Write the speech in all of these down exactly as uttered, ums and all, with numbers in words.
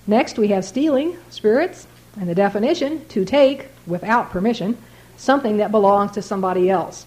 Next, we have stealing spirits, and the definition, to take, without permission, something that belongs to somebody else.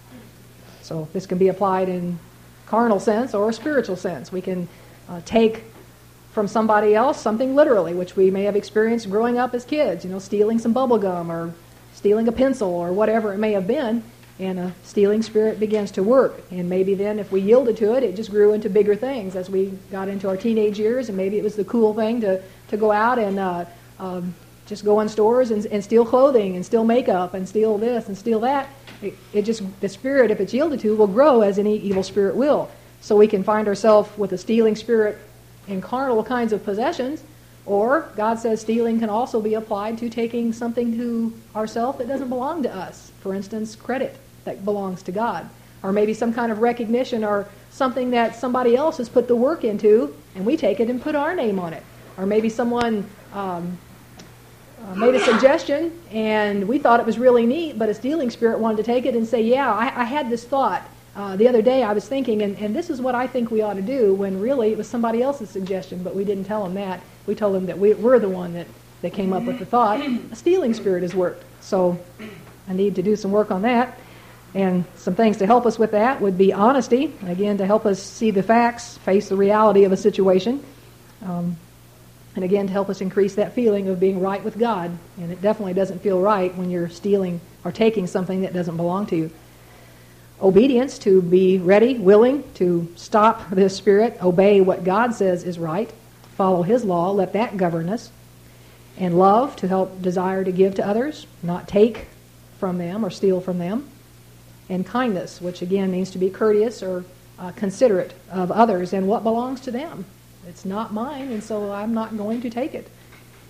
So this can be applied in carnal sense or a spiritual sense. We can uh, take from somebody else something literally, which we may have experienced growing up as kids, you know, stealing some bubble gum or stealing a pencil or whatever it may have been, and a stealing spirit begins to work. And maybe then if we yielded to it, it just grew into bigger things as we got into our teenage years, and maybe it was the cool thing to, to go out and uh, um, just go in stores and, and steal clothing and steal makeup and steal this and steal that. It, it just, the spirit, if it's yielded to, will grow as any evil spirit will. So we can find ourselves with a stealing spirit in carnal kinds of possessions, or God says stealing can also be applied to taking something to ourselves that doesn't belong to us. For instance, credit that belongs to God, or maybe some kind of recognition or something that somebody else has put the work into, and we take it and put our name on it. Or maybe someone um, uh, made a suggestion, and we thought it was really neat, but a stealing spirit wanted to take it and say, yeah, I, I had this thought. Uh, the other day I was thinking, and, and this is what I think we ought to do, when really it was somebody else's suggestion, but we didn't tell them that. We told them that we, we're the one that, that came up with the thought. A stealing spirit has worked. So I need to do some work on that. And some things to help us with that would be honesty, again, to help us see the facts, face the reality of a situation. Um, and again, to help us increase that feeling of being right with God. And it definitely doesn't feel right when you're stealing or taking something that doesn't belong to you. Obedience, to be ready, willing to stop this spirit, obey what God says is right, follow His law, let that govern us. And love, to help desire to give to others, not take from them or steal from them. And kindness, which again means to be courteous or uh, considerate of others and what belongs to them. It's not mine, and so I'm not going to take it.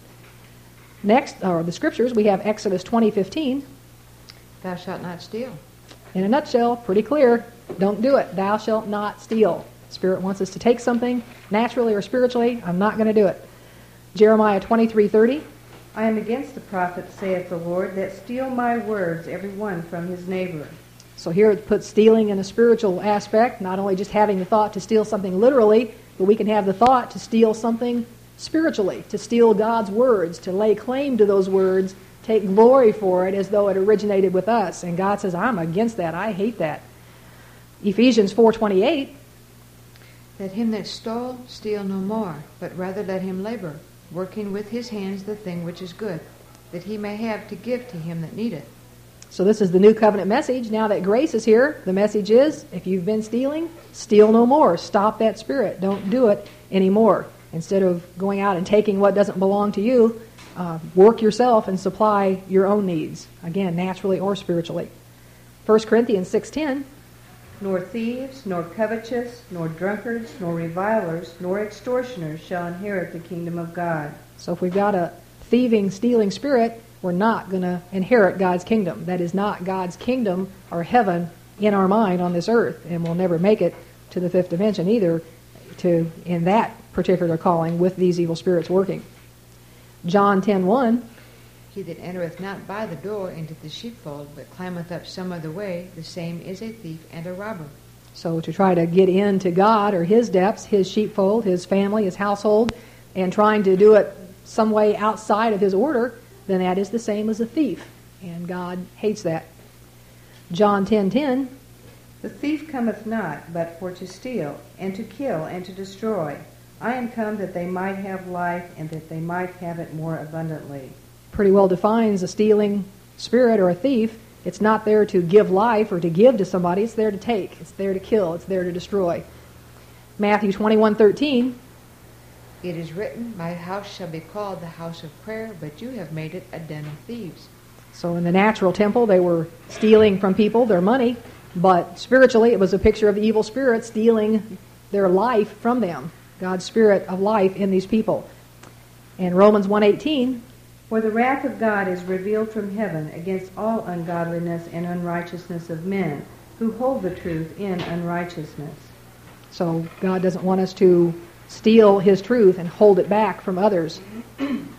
Next, or the scriptures, we have Exodus twenty fifteen. Thou shalt not steal. In a nutshell, pretty clear. Don't do it. Thou shalt not steal. Spirit wants us to take something, naturally or spiritually. I'm not going to do it. Jeremiah twenty-three thirty. I am against the prophet, saith the Lord, that steal my words, every one from his neighbor. So here it puts stealing in a spiritual aspect, not only just having the thought to steal something literally, but we can have the thought to steal something spiritually, to steal God's words, to lay claim to those words, take glory for it as though it originated with us. And God says, I'm against that. I hate that. Ephesians four twenty-eight. Let him that stole steal no more, but rather let him labor, working with his hands the thing which is good, that he may have to give to him that needeth. So this is the new covenant message. Now that grace is here, the message is, if you've been stealing, steal no more. Stop that spirit. Don't do it anymore. Instead of going out and taking what doesn't belong to you, uh, work yourself and supply your own needs, again, naturally or spiritually. First Corinthians six ten. Nor thieves, nor covetous, nor drunkards, nor revilers, nor extortioners shall inherit the kingdom of God. So if we've got a thieving, stealing spirit, we're not going to inherit God's kingdom. That is not God's kingdom or heaven in our mind on this earth, and we'll never make it to the fifth dimension either to in that particular calling with these evil spirits working. John ten one. He that entereth not by the door into the sheepfold, but climbeth up some other way, the same is a thief and a robber. So to try to get into God or His depths, His sheepfold, His family, His household, and trying to do it some way outside of His order, then that is the same as a thief. And God hates that. John ten ten. The thief cometh not, but for to steal, and to kill, and to destroy. I am come that they might have life, and that they might have it more abundantly. Pretty well defines a stealing spirit or a thief. It's not there to give life or to give to somebody. It's there to take. It's there to kill. It's there to destroy. Matthew twenty-one thirteen. It is written, my house shall be called the house of prayer, but you have made it a den of thieves. So in the natural temple, they were stealing from people their money, but spiritually it was a picture of the evil spirit stealing their life from them. God's spirit of life in these people. And Romans one eighteen. For the wrath of God is revealed from heaven against all ungodliness and unrighteousness of men, who hold the truth in unrighteousness. So God doesn't want us to steal His truth and hold it back from others.